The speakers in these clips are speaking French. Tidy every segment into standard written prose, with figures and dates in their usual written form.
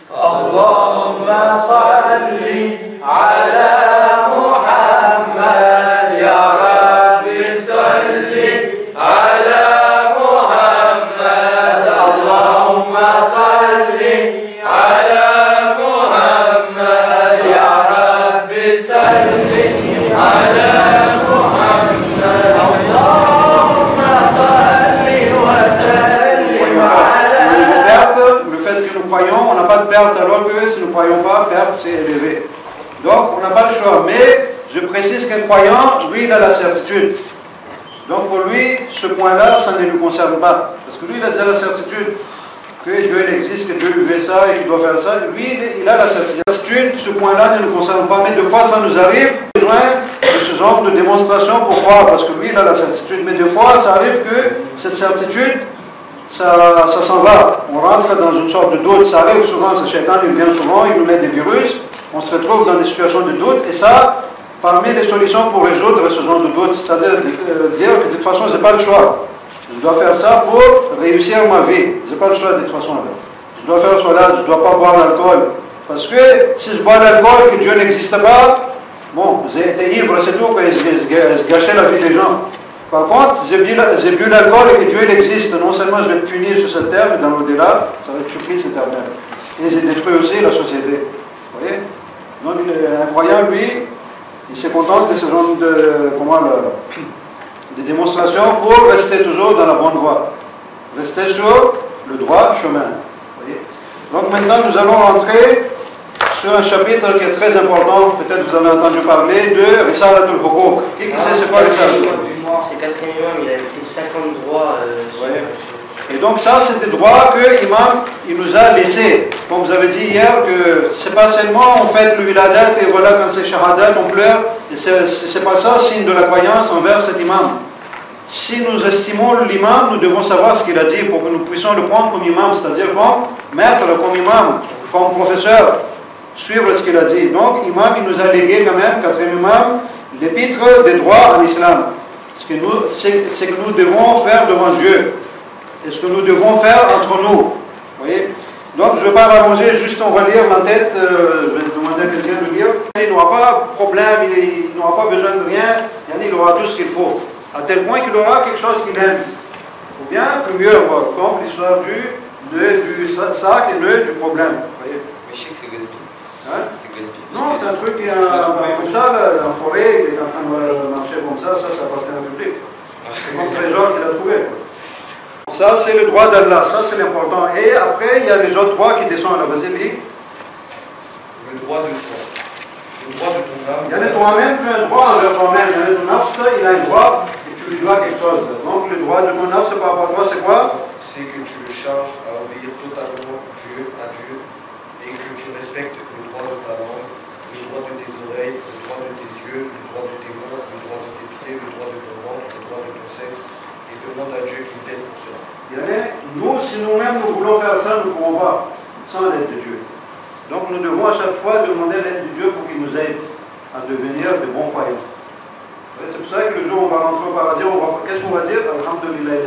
Allahumma salli ala Muhammad, ya Rabbi salli ala Muhammad. Allahumma salli ala Muhammad, ya Rabbi salli ala Muhammad. Allahumma salli wa sallim ala. Le fait que nous croyons, on n'a pas de perte, alors que si nous ne croyons pas, perte c'est élevé. Donc on n'a pas le choix. Mais je précise qu'un croyant, lui, il a la certitude. Donc pour lui, ce point-là, ça ne lui concerne pas. Parce que lui, il a déjà la certitude que Dieu il existe, que Dieu lui fait ça et qu'il doit faire ça. Lui, il a la certitude. Ce point-là ne nous concerne pas. Mais des fois, ça nous arrive, besoin de ce genre de démonstration pour croire. Parce que lui, il a la certitude. Mais des fois, ça arrive que cette certitude, ça s'en va. On rentre dans une sorte de doute. Ça arrive souvent, ce shaitan, il vient souvent, il nous met des virus. On se retrouve dans des situations de doute. Et ça, parmi les solutions pour résoudre ce genre de doute, c'est-à-dire dire que de toute façon, je n'ai pas le choix. Je dois faire ça pour réussir ma vie. Je n'ai pas le choix de toute façon. Je dois faire cela, je ne dois pas boire l'alcool. Parce que si je bois l'alcool, que Dieu n'existe pas, bon, j'ai été ivre, c'est tout, je gâchais la vie des gens. Par contre, j'ai bu l'alcool et que Dieu il existe. Non seulement je vais être puni sur cette terre, mais dans l'au-delà, ça va être supplice éternel. Et j'ai détruit aussi la société. Vous voyez? Donc, un croyant, lui, il se contente de ce genre de démonstrations pour rester toujours dans la bonne voie. Rester sur le droit chemin. Vous voyez? Donc maintenant, nous allons rentrer sur un chapitre qui est très important. Peut-être vous avez entendu parler de Risalatul Hukuk. Qui sait c'est quoi Risalatul Hukuk? C'est 4e imam, il a écrit 50 droits. Et donc ça, c'est des droits que l'imam il nous a laissés. Comme vous avez dit hier, que c'est pas seulement on fait le wiladat et voilà quand c'est shahadat, on pleure. C'est pas ça, signe de la croyance envers cet imam. Si nous estimons l'imam, nous devons savoir ce qu'il a dit pour que nous puissions le prendre comme imam, c'est-à-dire comme maître, comme imam, comme professeur, suivre ce qu'il a dit. Donc, imam, il nous a légué quand même, 4e imam, l'épître des droits en islam. C'est que nous devons faire devant Dieu. Et ce que nous devons faire entre nous. Vous voyez? Donc, je ne vais pas rallonger, juste on va lire en tête, je vais demander à quelqu'un de lire. Il n'aura pas de problème, il n'aura pas besoin de rien, il aura tout ce qu'il faut. À tel point qu'il aura quelque chose qu'il aime. Ou bien, plus mieux, comme l'histoire du sac et du problème. Vous voyez? Mais je sais que c'est gaspillé. Hein? C'est gaspillé. Non, c'est un truc qui est comme ça, là, en forêt, il est en train de marcher comme ça appartient au public. C'est mon trésor qu'il a trouvé. Ça, c'est le droit d'Allah, ça c'est l'important. Et après, il y a les autres droits qui descendent à la basilique. Le droit de soi. Le droit de ton âme. Il y a toi-même, tu as un droit envers toi-même. Il y a ton nafs, il a un droit et tu lui dois quelque chose. Donc, le droit de ton nafs par rapport à toi, c'est quoi? C'est que tu le charges à obéir totalement à Dieu et que tu respectes le droit de ta langue, le droit de tes oreilles, le droit de tes yeux, le droit de tes mains, le droit de tes pieds, le droit de ton ventre, le droit de ton sexe, et demande à Dieu qu'il t'aide pour cela. Nous, si nous-mêmes nous voulons faire ça, nous ne pourrons pas, sans l'aide de Dieu. Donc nous devons à chaque fois demander l'aide de Dieu pour qu'il nous aide à devenir de bons croyants. C'est pour ça que le jour où on va rentrer au paradis, qu'est-ce qu'on va dire? Alhamdulillah,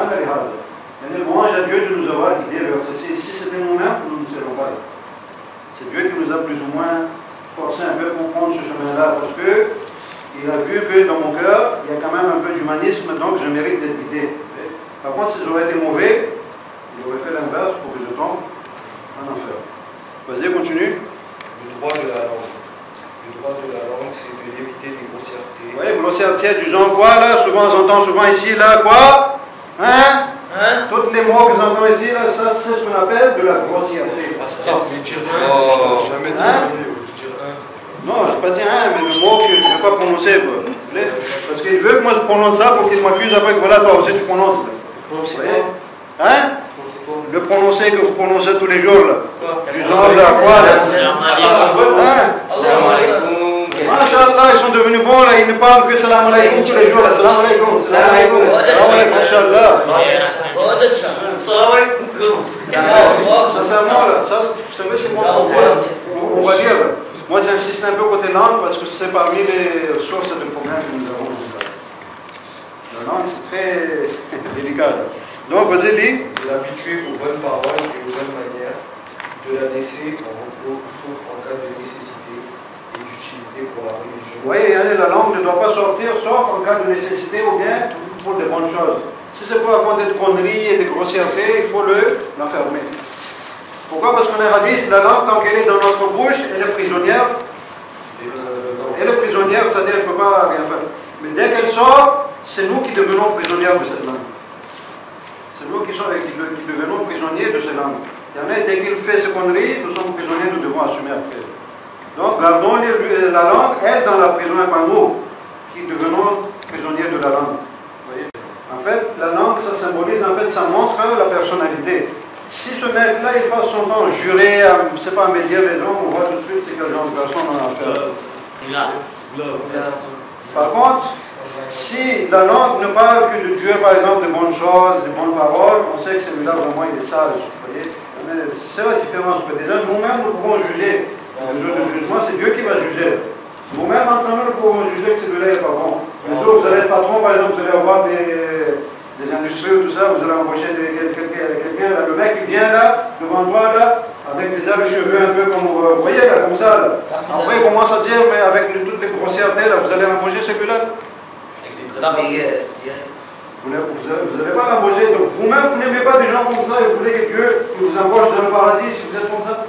il louange à Dieu de nous avoir guidés vers ceci. Si c'était nous-mêmes, nous ne serons pas là. C'est Dieu qui nous a plus ou moins forcé un peu pour prendre ce chemin-là, parce que il a vu que dans mon cœur, il y a quand même un peu d'humanisme, donc je mérite d'être guidé. Par contre, si j'aurais été mauvais, il aurait fait l'inverse pour que je tombe en enfer. Vas-y, continue. Le droit de la langue. Le droit de la langue, c'est de d'éviter des grossièretés. Oui, grossièreté du genre quoi là? Souvent, on entend souvent ici, là, quoi? Hein? Toutes les mots que j'entends ici, là, ça, c'est ce qu'on appelle de la grossièreté. Non, je n'ai pas dit un, mais le mot que je ne vais pas prononcer. Quoi. Parce qu'il veut que moi je prononce ça pour qu'il m'accuse après que voilà, toi aussi tu prononces. Hein? Le prononcer que vous prononcez tous les jours, là. Du genre, là, quoi, là? Masha'Allah, ils sont devenus bons, là, ils ne parlent que salam alaykoum tous les jours, là. Salam alaykoum, salam alaykoum, salam alaykoum, Masha'Allah. Sincèrement, là, ça, vous savez, c'est moi, on va dire, moi j'insiste un peu côté langue parce que c'est parmi les sources de problèmes que nous avons. La langue, c'est très délicat. Donc, vas-y, lis. De l'habituer aux bonnes paroles et aux bonnes manières, de de la laisser en repos, sauf en cas de nécessité et d'utilité pour la religion. Vous voyez, la langue ne doit pas sortir sauf en cas de nécessité ou bien pour des bonnes choses. Si c'est pour raconter des conneries et des grossièretés, il faut l'enfermer. Pourquoi? Parce qu'on a hadith, la langue, tant qu'elle est dans notre bouche, elle est prisonnière. Elle est prisonnière, c'est-à-dire qu'elle ne peut pas rien faire. Mais dès qu'elle sort, c'est nous qui devenons prisonniers de cette langue. C'est nous qui devenons prisonniers de cette langue. Il y en a, dès qu'il fait ses conneries, nous sommes prisonniers, nous devons assumer après. Donc, la langue, elle, dans la prison, et pas nous, qui devenons prisonniers de la langue. Vous voyez? En fait, la langue, ça symbolise, en fait, ça montre la personnalité. Si ce mec-là, il passe son temps juré, je ne sais pas, à médier les gens, on voit tout de suite c'est quel genre de personne on a affaire. Par contre, si la langue ne parle que de Dieu, par exemple, de bonnes choses, de bonnes paroles, on sait que celui-là, vraiment, il est sage. Vous voyez? C'est la différence. Déjà, nous-mêmes, nous pouvons juger. Le jour du jugement, c'est Dieu qui va juger. Vous-même, entre nous, nous pouvons juger que celui-là n'est pas bon. Le jour où vous allez être patron, par exemple, vous allez avoir des industries ou tout ça, vous allez embaucher quelqu'un, le mec qui vient là, devant toi, là, avec des airs de cheveux un peu comme vous voyez, là, comme ça. Là. Après, il commence à dire, mais avec toutes les grossièretés, là, vous allez embaucher celui-là. Vous n'allez pas l'embaucher. Donc, vous-même, vous n'aimez pas des gens comme ça et vous voulez que Dieu vous embauche dans le paradis si vous êtes comme ça.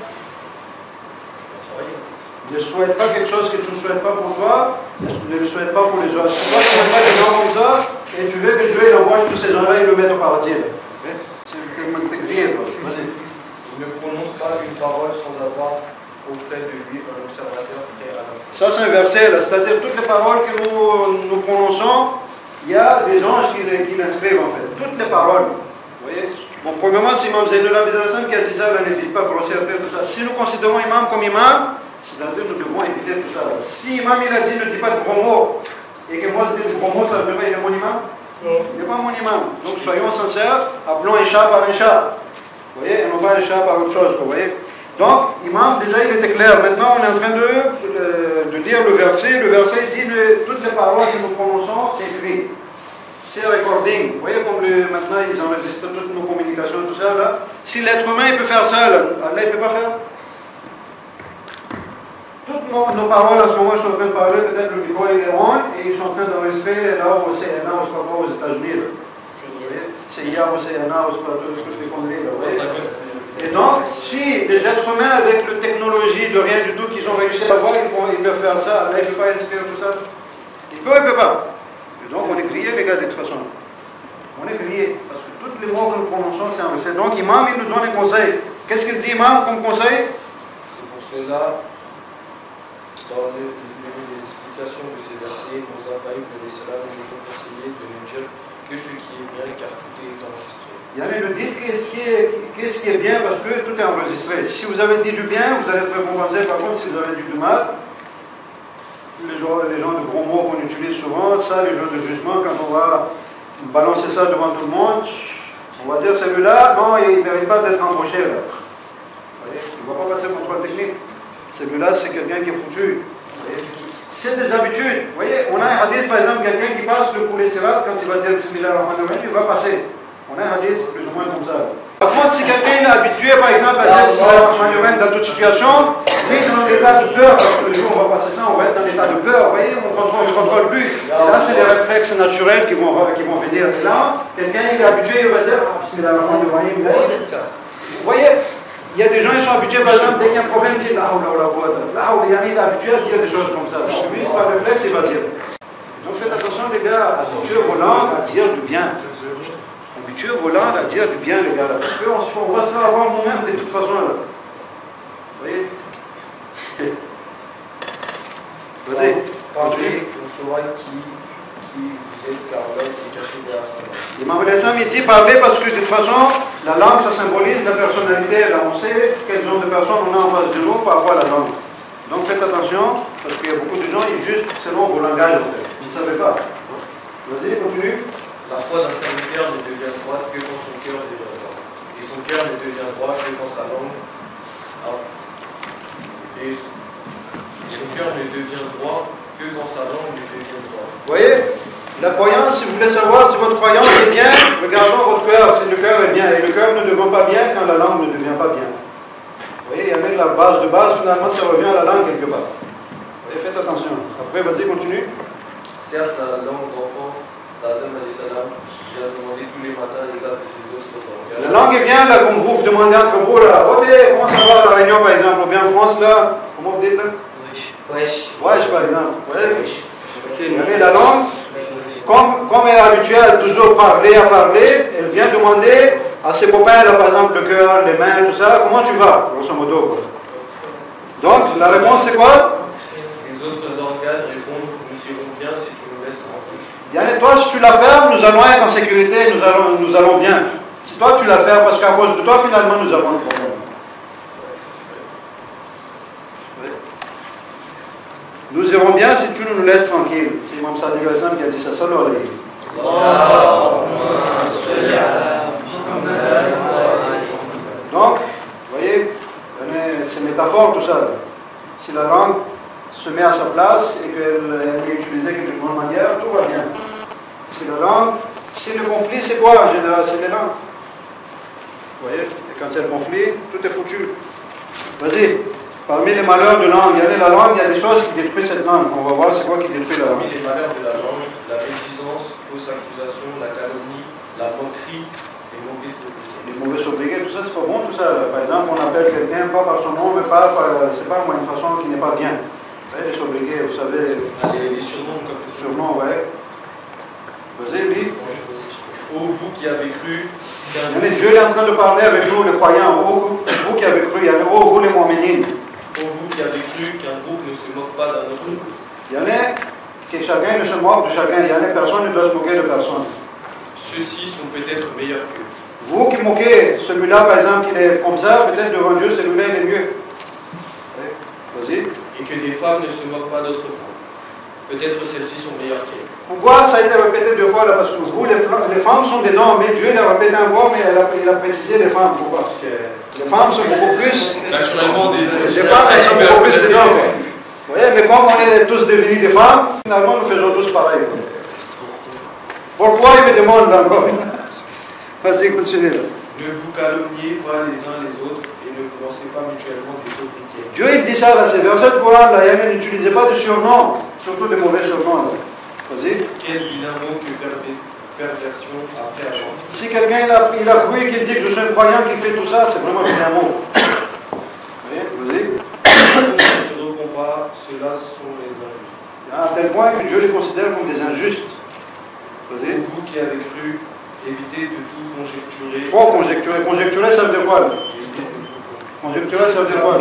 Ne souhaite pas quelque chose que tu ne souhaites pas pour toi, ne le souhaite pas pour les autres. Si toi, tu n'aimes pas des gens comme ça, et tu veux que Dieu embauche tous ces gens-là et le mette au paradis. C'est rien, toi. Vas-y. Il ne prononce pas une parole sans avoir auprès de lui un observateur prêt à l'inscrire. Ça, c'est un verset, là. C'est-à-dire, toutes les paroles que nous prononçons, il y a des anges qui l'inscrivent, en fait. Toutes les paroles. Vous voyez? Bon, premièrement, c'est Imam Zainul Abidin qui a dit ça, n'hésite pas à grossièreté, tout ça. Si nous considérons imam comme imam, c'est-à-dire nous devons éviter tout ça. Si imam il a dit ne dis pas de gros mots, et que moi je dis de gros mots, ça veut dire qu'il est mon imam? Non. Il n'est pas mon imam. Donc soyons sincères, appelons un chat par un chat. Vous voyez? Et non pas un chat par autre chose. Vous voyez? Donc, imam, déjà il était clair. Maintenant, on est en train de lire le verset. Le verset dit toutes les paroles que nous prononçons, c'est écrit. C'est recording. Vous voyez comme maintenant ils enregistrent toutes nos communications, tout ça là. Si l'être humain il peut faire ça, Allah il ne peut pas faire. Toutes nos paroles en ce moment, je suis en train de parler, peut-être le micro est on, et ils sont en train d'enregistrer là au CNA, aux États-Unis. CIA, au CNA, toutes les conneries. Et donc, si les êtres humains, avec la technologie de rien du tout qu'ils ont réussi à avoir, ils peuvent faire ça, Allah il ne peut pas inscrire tout ça. Il peut pas. Et donc, on est grillés, les gars, de toute façon. On est grillés, parce que tous les mots que nous prononçons, c'est enregistré. Donc, Imam, il nous donne un conseil. Qu'est-ce qu'il dit, Imam, comme conseil? C'est pour cela. Dans les explications de ces versets, nos infaillibles de l'Islam nous ont conseillé de ne dire que ce qui est bien, car tout est enregistré. Il y en a qui nous disent qu'est-ce qui est bien parce que tout est enregistré. Si vous avez dit du bien, vous allez être récompensé. Par contre, si vous avez dit du mal, les gens de gros mots qu'on utilise souvent, ça, les jours de jugement, quand on va balancer ça devant tout le monde, on va dire celui-là, non, il ne mérite pas d'être embauché. Là. Vous voyez, il ne va pas passer contrôle technique. Celui-là, c'est quelqu'un qui est foutu. C'est des habitudes. Vous voyez, on a un hadith, par exemple, quelqu'un qui passe le poulet sirat, quand il va dire Bismillah ar-Rahman ar-Rahim, il va passer. On a un hadith plus ou moins comme ça. Par contre, si quelqu'un est habitué, par exemple, à dire Bismillah ar-Rahman ar-Rahim dans toute situation, lui, il est dans l'état de peur, parce que le jour où on va passer ça, on va être dans l'état de peur. Vous voyez, on ne contrôle plus. Et là, c'est des réflexes naturels qui vont venir. Et là, quelqu'un est habitué, il va dire Bismillah ar-Rahman ar-Rahim. Vous voyez? Il y a des gens qui sont habitués, par exemple, dès qu'il y a un problème, ils disent là où il est habitué à dire des choses comme ça. Donc lui, par réflexe, il va dire. Donc faites attention, les gars, habitués vos langues à dire du bien. Habitués vos langues à dire du bien, les gars. Parce qu'on va se faire avoir nous-mêmes de toute façon. Là. Vous voyez? Vas-y. Parlez, on saura qui vous êtes, car l'homme est caché derrière sa langue. L'imam al-Islam, il dit parler parce que de toute façon, la langue, ça symbolise la personnalité. Là, on sait quel genre de personnes on a en face de nous par rapport à la langue. Donc faites attention, parce qu'il y a beaucoup de gens, ils jugent selon vos langages, en fait. Vous ne savez pas. Vas-y, continue. La foi d'un serviteur ne devient droite que quand son cœur devient droit. Et son cœur ne devient droit que quand sa langue. Et son cœur ne devient droit que quand sa langue devient droite. Vous voyez? La croyance, si vous voulez savoir si votre croyance est bien, regardons votre cœur, si le cœur est bien. Et le cœur ne devient pas bien quand la langue ne devient pas bien. Vous voyez? la base de base, finalement, ça revient à la langue quelque part. Et faites attention. Après, vas-y, continue. Certes, la langue d'enfant d'Adam alayhi salam, j'ai demandé tous les matins les dates de ses autres langues. La langue vient là, comme vous demandez entre vous là. Ok, comment ça va à la Réunion par exemple, ou bien en France là, comment vous dites là? Wesh. Wesh par exemple. Ouais. Wesh. La langue, comme elle est habituée à toujours parler, elle vient demander à ses copains là, par exemple, le cœur, les mains, tout ça, comment tu vas, grosso modo quoi. Donc la réponse c'est quoi? Les autres organes répondent, nous irons bien si tu nous laisses tranquille. Yann, toi, si tu la fermes, nous allons être en sécurité, nous allons bien. Si toi tu la fermes, parce qu'à cause de toi, finalement, nous avons un problème. Nous irons bien si tu nous laisses tranquille. C'est Imam Sadiq al-Islam qui a dit ça. Salut alayhi. Donc, vous voyez, c'est métaphore tout ça. Si la langue se met à sa place et qu'elle est utilisée d'une bonne manière, tout va bien. Si la langue, si le conflit, c'est quoi en général? C'est les langues. Vous voyez, et quand il y a le conflit, tout est foutu. Vas-y, parmi les malheurs de langue, il y a la langue, il y a des choses qui détruisent cette langue. On va voir c'est quoi qui détruit la langue. Parmi les malheurs de la langue, la médisance, fausse accusation, la calomnie, la moquerie, les mauvais sobriquets. Les mauvais sobriquets, tout ça, c'est pas bon tout ça. Par exemple, on appelle quelqu'un pas par son nom, mais pas par, c'est pas moi, une façon qui n'est pas bien. Les sobriquets, vous savez. Les surnoms comme les surnoms, ouais. Vas-y, lui. Ô vous qui avez cru. Dieu est en train de parler avec nous, les croyants. Ô vous qui avez cru, ô vous les mu'minines. Ô vous qui avez cru qu'un groupe ne se moque pas d'un autre groupe. Il y en a que chacun ne se moque de chacun. Il y en a personne ne doit se moquer de personne. Ceux-ci sont peut-être meilleurs qu'eux. Vous qui moquez celui-là, par exemple, qui est comme ça, peut-être devant Dieu, celui-là, il est mieux. Vas-y. Et que des femmes ne se moquent pas d'autres femmes. Peut-être celles-ci sont meilleures qu'elles. Pourquoi ça a été répété deux fois là? Parce que vous, les femmes sont dedans, mais Dieu l'a répété encore, mais il a précisé les femmes. Pourquoi? Parce que les femmes sont beaucoup plus. Naturellement, les femmes, elles sont beaucoup plus dedans. Vous voyez, mais comme on est tous devenus des femmes, finalement, nous faisons tous pareil. Pourquoi il me demande encore? Vas-y, continue. Ne vous calomniez pas les uns les autres et ne vous lancez pas mutuellement des sobriquets. Dieu il dit ça dans ces versets du Coran, là, n'utilisez pas de surnoms, surtout des mauvais surnoms. Vas-y. Quel vilain mot que perversion après avoir. Si quelqu'un il a cru qu'il dit que je suis un croyant qui fait tout ça, c'est vraiment un mot. Vas-y. Ne se repont pas, ceux-là sont les injustes. À tel point que Dieu les considère comme des injustes. Vas-y. Vous qui avez cru, évitez de tout conjecturer. Trop conjecturer. Conjecturer, ça veut dire quoi? Conjecturer, ça veut dire quoi?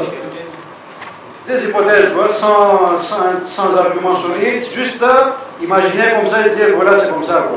Des hypothèses, sans argument solide, juste imaginer comme ça et dire voilà, c'est comme ça.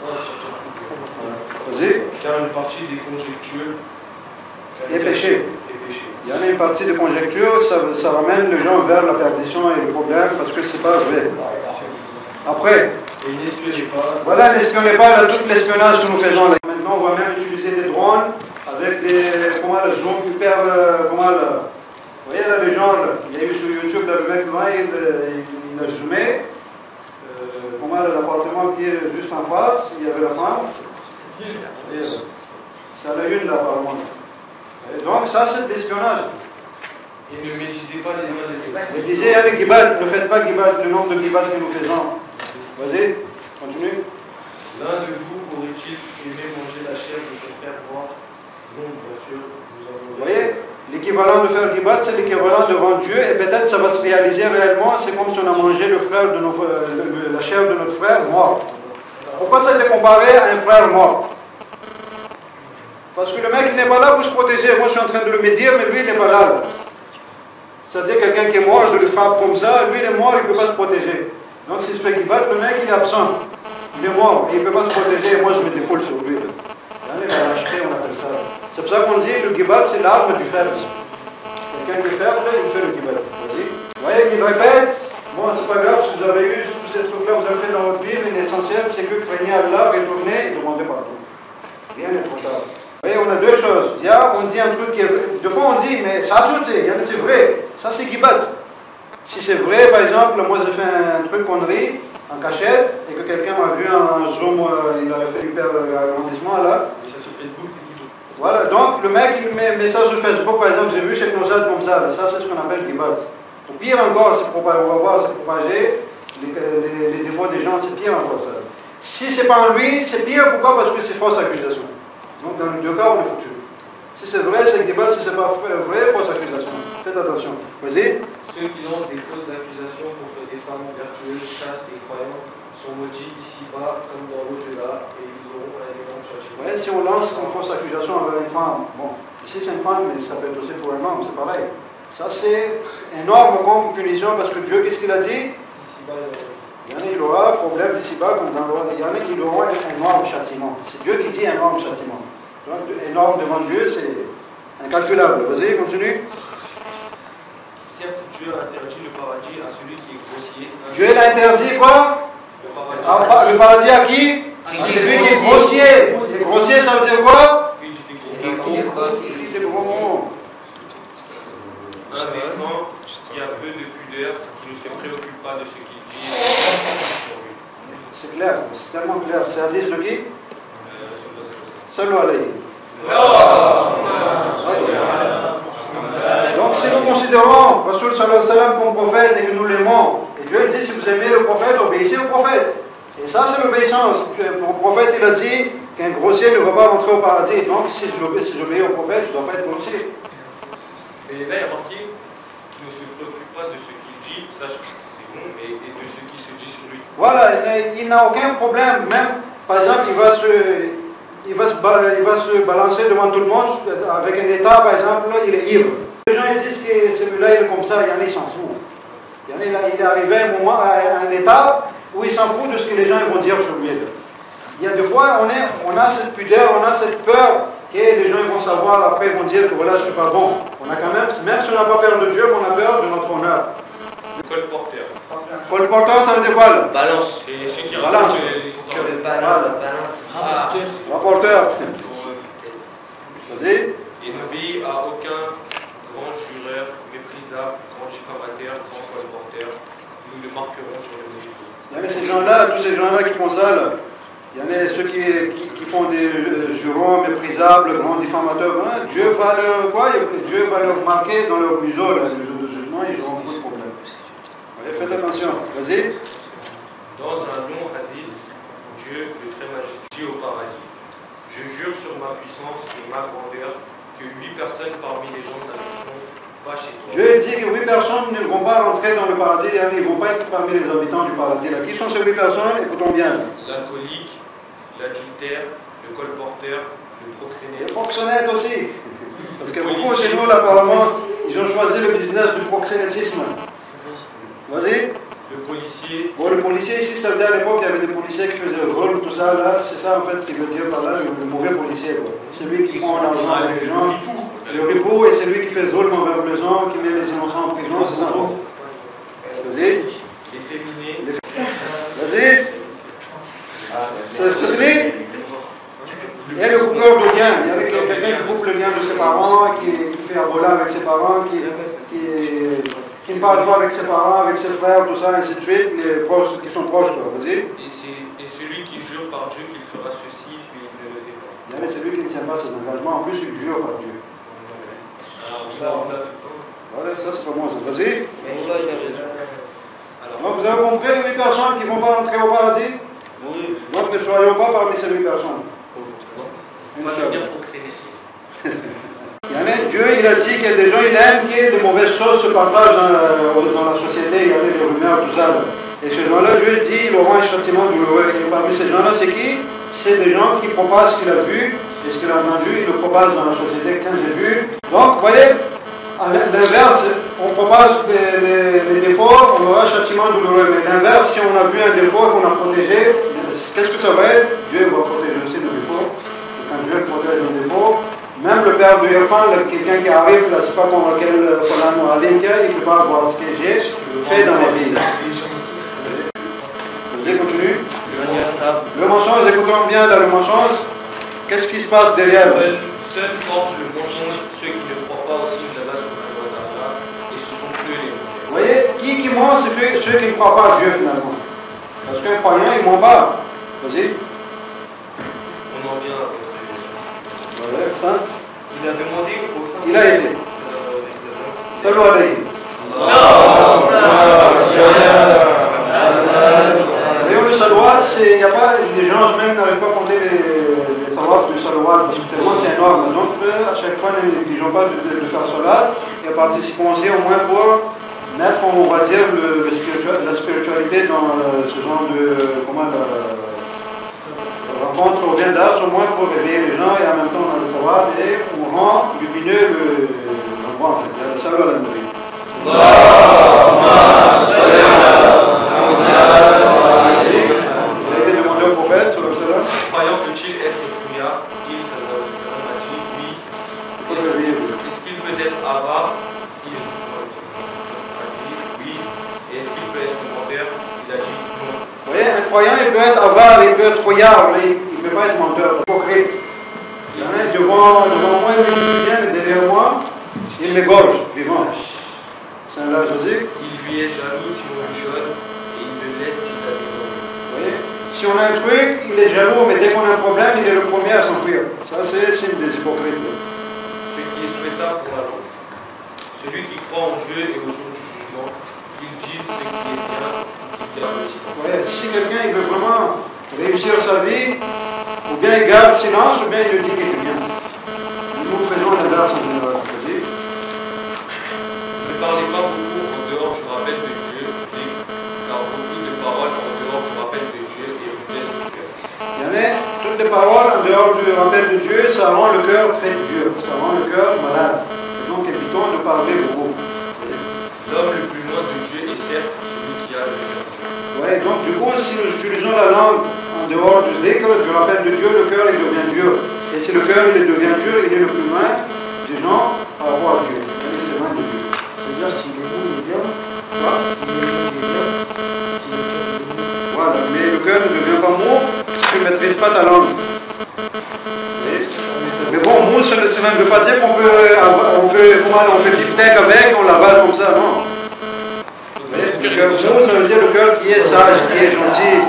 Vas-y. Car une partie des conjectures est péché. Il y en a une partie de conjecture, ça ramène les gens vers la perdition et le problème parce que c'est pas vrai. Après, et n'espionnez pas. Voilà, n'espionnez pas là, tout l'espionnage que nous faisons. Là. Maintenant, on va même utiliser des drones avec des. Comment le zoom hyper. Comment le. Vous voyez là, les gens, là, il y a eu sur YouTube, là, le mec, il a zoomé. Comment l'appartement qui est juste en face, il y avait la femme. C'est à la une là, apparemment. Et donc, ça, c'est de l'espionnage. Et ne médisez pas les uns les autres. Il disait, allez, Gibat, ne faites pas Gibat, le nombre de Gibat que nous faisons. Vas-y, continue. L'un de vous aurait-il aimé manger la chair de son frère mort? Non, bien sûr, nous avons. Vous voyez, l'équivalent de faire Gibat, c'est l'équivalent devant Dieu, et peut-être ça va se réaliser réellement, c'est comme si on a mangé la chair de notre frère mort. Pourquoi ça a été comparé à un frère mort? Parce que le mec, il n'est pas là pour se protéger. Moi, je suis en train de le médire, mais lui, il n'est pas là. C'est-à-dire, quelqu'un qui est mort, je le frappe comme ça, lui, il est mort, il ne peut pas se protéger. Donc, si je fais Gibat, le mec, il est absent. Il est mort, et il ne peut pas se protéger, et moi, je me défoule sur lui. On appelle ça. C'est pour ça qu'on dit le Gibat, c'est l'arme du faible. Quelqu'un qui est faible, il fait le Gibat. Vous voyez, il répète. Bon, c'est pas grave, si vous avez eu tous ces trucs-là, vous avez fait dans votre vie, mais l'essentiel, c'est que craignez Allah, retournez et demandez pardon. Rien n'est trop tard. Vous voyez, on a deux choses. Il y a, on dit un truc qui est vrai. Des fois, on dit, mais ça a tout, c'est vrai. Ça, c'est Gibat. Si c'est vrai, par exemple, moi, j'ai fait un truc connerie, en cachette, et que quelqu'un m'a vu en zoom, il avait fait hyper agrandissement là. Mais ça sur Facebook, c'est qui? Voilà, donc le mec il met ça sur Facebook, par exemple, j'ai vu cette nosade comme ça, ça c'est ce qu'on appelle Gibat. Ou pire encore, on va voir, c'est propager les défauts des gens, c'est pire encore ça. Si c'est pas en lui, c'est pire, pourquoi? Parce que c'est fausse accusation. Donc dans les deux cas, on est foutu. Si c'est vrai, c'est Gibat, si c'est pas vrai, fausse accusation. Faites attention. Vas-y. Ceux qui lancent des fausses accusations contre des femmes vertueuses, chastes et croyantes sont maudits ici-bas comme dans l'au-delà et ils auront un énorme châtiment. Ouais, si on lance une fausse accusation envers une femme, bon, ici c'est une femme, mais ça peut être aussi pour un homme, c'est pareil. Ça c'est énorme comme punition parce que Dieu, qu'est-ce qu'il a dit? Il y en a, il aura problème d'ici-bas, comme dans l'autre. Il y en a qui auront un énorme châtiment. C'est Dieu qui dit énorme châtiment. Donc, énorme devant Dieu, c'est incalculable. Vas-y, continue. Certes, Dieu a interdit le paradis à celui qui est grossier. Dieu l'a interdit quoi? Le paradis à qui? À celui qui est grossier. C'est grossier, ça veut dire quoi? Indécent, qui a peu de pudeur, qui ne se préoccupe pas de ce qu'il dit. C'est clair, c'est tellement clair. C'est hadith de qui? Salut alayhi. Donc si nous considérons Rasoul sallallahu alayhi wa sallam comme prophète et que nous l'aimons, et Dieu dit si vous aimez le prophète, obéissez au prophète. Et ça c'est l'obéissance. Le prophète il a dit qu'un grossier ne va pas rentrer au paradis. Donc si j'obéis au prophète, je ne dois pas être grossier. Et là il y a marqué qu'il ne se préoccupe pas de ce qu'il dit, sache que c'est bon, et de ce qui se dit sur lui. Voilà, il n'a aucun problème. Même, par exemple, il va se balancer devant tout le monde avec un état, par exemple, il est ivre. Les gens ils disent que celui-là il est comme ça, il y en a, il s'en fout. Il est arrivé à un moment, à un état où il s'en fout de ce que les gens vont dire sur lui. Il y a des fois, on a cette pudeur, on a cette peur que les gens vont savoir, après ils vont dire que voilà, je ne suis pas bon. On a quand même si on n'a pas peur de Dieu, on a peur de notre honneur. Le colporteur. Colporteur, ça veut dire quoi là? Balance. C'est ceux qui Balance. racontent l'histoire. Le balance. Rapporteur. Vas-y. Et n'obéit à aucun grand jureur méprisable, grand diffamateur, grand colporteur. Nous le marquerons sur le réseau. Il y en a ces gens-là, tous ces gens-là qui font ça, là. Il y en a ceux qui font des jurons méprisables, grands diffamateurs. Hein. Dieu va leur marquer dans leur museau, là, le jour de jugement, ils auront beaucoup de problèmes. Allez, faites attention, vas-y. Dans un long hadith, Dieu, le très majestueux au paradis, je jure sur ma puissance et ma grandeur que 8 personnes parmi les gens n'arriveront pas chez toi. Dieu dit que 8 personnes ne vont pas rentrer dans le paradis, ils ne vont pas être parmi les habitants du paradis. Là. Qui sont ces 8 personnes? Écoutons bien. L'alcoolique, l'adultère, le colporteur, le proxénète. Le proxénète aussi. Parce que beaucoup chez nous, là, apparemment, ils ont choisi le business du proxénétisme. Vas-y. Le policier. Bon, le policier ici, ça veut dire à l'époque, il y avait des policiers qui faisaient le rôle, tout ça, là, c'est ça en fait, c'est veut dire par là, le mauvais policier. C'est lui qui prend l'argent avec les gens, le ripou, et c'est lui qui fait le rôle envers les gens, qui met les innocents en prison, c'est ça. Vas-y. Les féminés. Vas-y. C'est fini? Il y a le coupeur de lien, il y a quelqu'un qui coupe le lien de ses parents, qui fait abola avec ses parents, qui ne parle pas avec ses parents, avec ses frères, tout ça, ainsi de suite, les proches qui sont proches, quoi. Vas-y. Et celui qui jure par Dieu qu'il fera ceci, puis il ne le fait pas. Il y a celui qui ne tient pas ses engagements, en plus il jure par Dieu. Voilà, ça c'est pas moi, ça. Vas-y. Donc vous avez compris les 8 personnes qui ne vont pas rentrer au paradis? Oui. Donc ne soyons pas parmi ces 8 personnes. On va devenir proxénète. Dieu il a dit qu'il y a des gens, il aime que de mauvaises choses se partagent dans la société, il y a des rumeurs, tout ça. Et ces gens-là, Dieu dit, il aura un châtiment douloureux. Et parmi ces gens-là, c'est qui? C'est des gens qui propagent ce qu'il a vu, et ce qu'il a entendu, il le propage dans la société. Tiens, j'ai vu. Donc, vous voyez, à l'inverse, on propage les défauts, on aura un châtiment douloureux. Mais l'inverse, si on a vu un défaut qu'on a protégé, qu'est-ce que ça va être? Dieu va protéger aussi nos défauts. Et quand Dieu protège nos défauts, même le père du enfant, quelqu'un qui arrive, là, c'est pas comme lequel il ne peut pas voir ce que j'ai fait dans ma vie. Vas-y, continue. Le mensonge, écoutons bien là, le mensonge. Qu'est-ce qui se passe derrière? Seul porte le mensonge ceux qui ne croient pas aussi que là-bas sur la loi d'Allah, et ce sont eux les meneurs. Vous voyez, qui ment, c'est ceux qui ne croient pas à Dieu finalement. Parce qu'un croyant, il ne ment pas. Vas-y. On en vient à Voilà. sainte. Il a demandé au Saint. Il a été. Salut alayhi. Voyons le salawat, il n'y a pas, les gens même n'arrivent pas à compter les tawaf du salawat, parce que tellement c'est énorme. Donc à chaque fois, ne négligeons pas de faire salat et participons-y au moins pour mettre, on va dire, la spiritualité dans ce genre de rencontre au bien d'âge, au moins pour réveiller les gens et en même temps dans le tawaf et on rend lumineux l'endroit en fait. Salut à la nuit. Croyant que Dieu est séculier, il a dit oui. Est-ce qu'il peut être avare? Il a dit oui. Et est-ce qu'il peut être menteur? Il a dit non. Vous voyez, un croyant, il peut être avare, il peut être croyard, mais il ne peut pas être menteur, hypocrite. Il y en a devant moi, il me dit bien, mais derrière moi, il m'égorge, vivant. C'est un là, José. Il lui est jaloux sur une chose et il le laisse s'il a des ennuis. Vous voyez, si on a un truc, il est jaloux, mais dès qu'on a un problème, il est le premier à s'enfuir. Ça, c'est signe des hypocrites. Ce qui est souhaitable pour la langue. Celui qui croit en Dieu et au jour du jugement, qu'il dise ce qui est bien, qu'il garde le silence. Vous voyez, si quelqu'un il veut vraiment réussir sa vie, ou bien il garde silence, ou bien il le dit qu'il est bien. Nous faisons l'inverse en général. Vas-y. Ne parlez pas beaucoup en dehors du rappel de Dieu, car beaucoup de paroles en dehors du rappel de Dieu et vous blessent le cœur. Il y en a, toutes les paroles en dehors du rappel de Dieu, ça rend le cœur très dur, ça rend le cœur malade. Et donc évitons de parler beaucoup. L'homme le plus loin de Dieu est certes celui qui a le cœur. Ouais, donc du coup, si nous utilisons la langue en dehors du dhikr, du rappel de Dieu, le cœur il devient dur. Et si le cœur il devient dur, il est le plus loin des gens par rapport à Dieu. C'est loin de Dieu. C'est-à-dire si le mot est bien, voilà, mais le cœur ne devient pas mou si tu ne maîtrises pas ta langue. Mais bon, mou, cela ne veut pas dire qu'on peut on fait du steak avec, on l'avale comme ça, non. Le cœur mou, ça veut dire le cœur qui est sage, qui est gentil.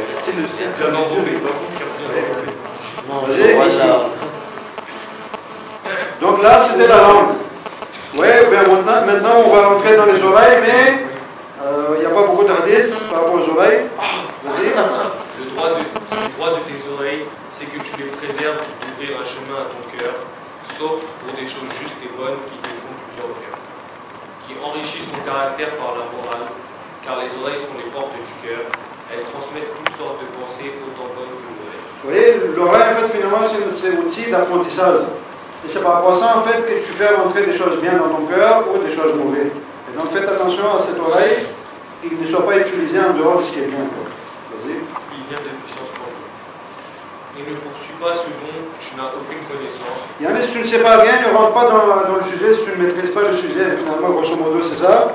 Donc là, c'était la langue. Oui, bien maintenant on va rentrer dans les oreilles, mais il n'y a pas beaucoup d'hadiths par rapport aux oreilles. Vas-y. Le droit de tes oreilles, c'est que tu les préserves d'ouvrir un chemin à ton cœur, sauf pour des choses justes et bonnes qui te font du bien au cœur, qui enrichissent ton caractère par la morale, car les oreilles sont les portes du cœur. Elles transmettent toutes sortes de pensées, autant bonnes que mauvaises. Vous voyez, l'oreille, en fait, finalement, c'est un outil d'apprentissage. Et c'est par rapport à ça, en fait, que tu fais rentrer des choses bien dans ton cœur ou des choses mauvaises. Et donc, faites attention à cette oreille, qu'il ne soit pas utilisé en dehors de ce qui est bien. Vas-y. Il vient de puissance pour vous. Et ne poursuis pas ce dont tu n'as aucune connaissance. Il y en a, si tu ne sais pas rien, ne rentre pas dans le sujet, si tu ne maîtrises pas le sujet, et finalement, grosso modo, c'est ça.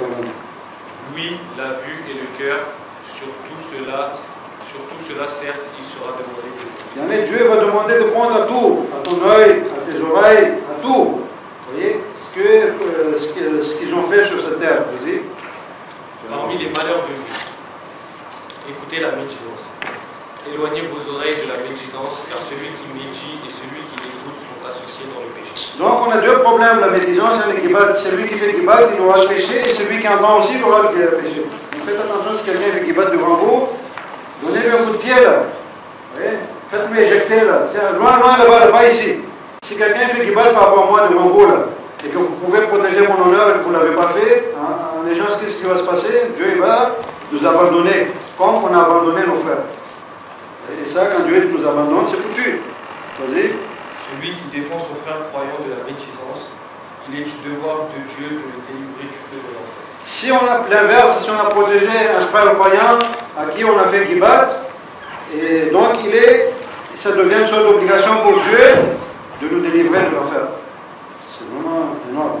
Oui, la vue et le cœur, sur tout cela, certes, il sera demandé de vous. Il y en a, Dieu va demander de prendre à tout, à ton œil, à tes oreilles, à tout. Vous voyez, ce qu'ils ont fait sur cette terre. Vas-y. Parmi les malheurs de vie, écoutez la médisance. Éloignez vos oreilles de la médisance, car celui qui médit et celui qui l'écoute sont associés dans le péché. Donc on a deux problèmes, la médisance et le kibat. Celui qui fait kibat, il aura le péché, et celui qui entend aussi, il aura le péché. Donc faites attention, si quelqu'un fait kibat devant vous, donnez-lui un coup de pied là. Vous voyez, faites-lui éjecter là. Tiens, loin là-bas, pas ici. Si quelqu'un fait kibat par rapport à moi devant vous là, et que vous pouvez protéger mon honneur et que vous ne l'avez pas fait, en échange, qu'est-ce qui va se passer? Dieu il va nous abandonner, comme on a abandonné nos frères. Et ça, quand Dieu nous abandonne, c'est foutu. Vas-y. Celui qui défend son frère croyant de la médisance, il est du devoir de Dieu de le délivrer du feu de l'enfer. Si on a l'inverse, si on a protégé un frère croyant à qui on a fait kibat, et donc ça devient une sorte d'obligation pour Dieu de nous délivrer de l'enfer. C'est vraiment énorme.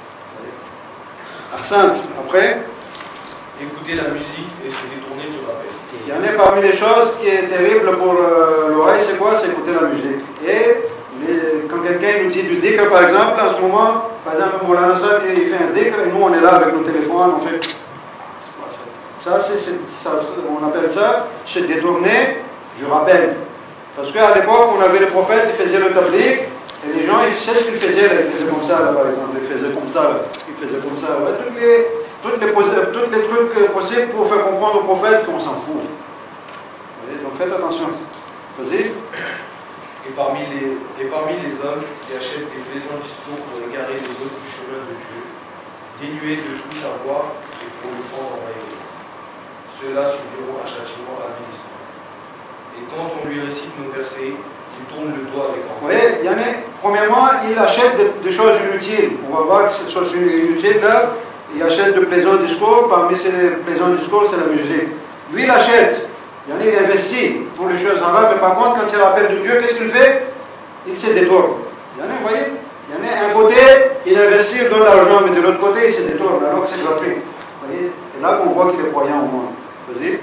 Arsène, après. Écouter la musique et se détourner du rappel. Il y en a parmi les choses qui est terrible pour l'oreille, c'est quoi? C'est écouter la musique. Et quand quelqu'un nous dit du dhikr, par exemple, en ce moment, par exemple, Moulana Sahib, il fait un dhikr, et nous on est là avec nos téléphones, on fait. Ça, on appelle ça se détourner du rappel. Parce qu'à l'époque, on avait les prophètes, ils faisaient le tabligh, Et les gens, c'est ce qu'ils faisaient là, ils faisaient comme ça là, par exemple, ils faisaient comme ça là, ils faisaient comme ça. Ouais, toutes les trucs possibles pour faire comprendre au prophète qu'on s'en fout. Voyez, donc faites attention. Vas-y. Et parmi les hommes qui achètent des plaisants discours pour égarer les autres du chemin de Dieu, dénués de tout savoir et pour le prendre en règle, ceux-là subiront un châtiment avilissant. Et quand on lui récite nos versets, il tourne le dos avec Vous voyez, il y en a, premièrement, il achète des choses inutiles. On va voir que ces choses inutiles là, il achète de plaisants discours. Parmi ces plaisants discours, c'est la musique. Lui, il achète. Il y en a, il investit pour les choses arabes, mais par contre, quand il rappelle de Dieu, qu'est-ce qu'il fait? Il se détourne. Il y en a, vous voyez? Il y en a, un côté, il investit, il donne l'argent, mais de l'autre côté, il se détourne, alors que c'est gratuit. Vous voyez? Et là qu'on voit qu'il est croyant au monde. Vas-y.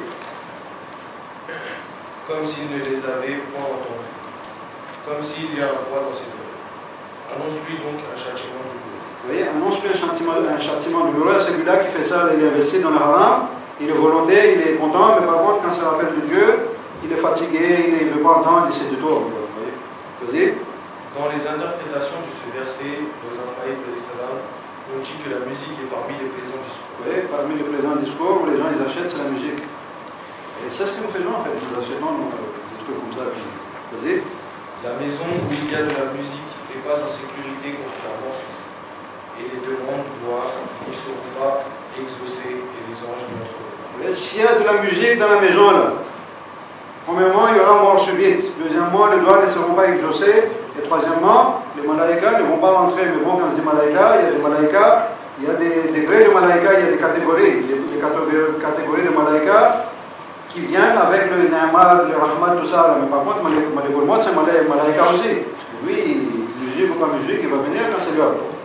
comme s'il ne les avait point entendus, comme s'il y a un poids dans ses oreilles. Annonce-lui donc un châtiment douloureux. Vous voyez, annonce-lui un châtiment douloureux. Celui-là qui fait ça, il investit dans le haram. Il est volonté, il est content, mais par contre, quand ça rappelle de Dieu, il est fatigué, il ne veut pas entendre, il se détourne. Vas-y. Dans les interprétations de ce verset, nos infaillibles on dit que la musique est parmi les plaisants discours. Oui, parmi les plaisants discours où les gens ils achètent, c'est la musique. Et c'est ce que nous faisons en fait, nous achetons des trucs comme ça. Vas-y. La maison où il y a de la musique n'est pas en sécurité contre la mensonge. Et les demandes de gloire ne seront pas exaucées et les anges de notre Dieu. S'il y a de la musique dans la maison, là, premièrement, il y aura mort subite. Deuxièmement, les doigts ne seront pas exaucés. Et troisièmement, les malaïkas ne vont pas rentrer. Mais bon, quand je dis malaïkas, il y a des malaïkas, il y a des degrés de malaïkas, il y a des catégories. Des catégories de malaïkas qui viennent avec le ni'mat, le rahmat, tout ça. Mais par contre, Malik al-Mawt, c'est malaïka aussi. Lui, musique ou pas musique, il va venir quand c'est l'heure.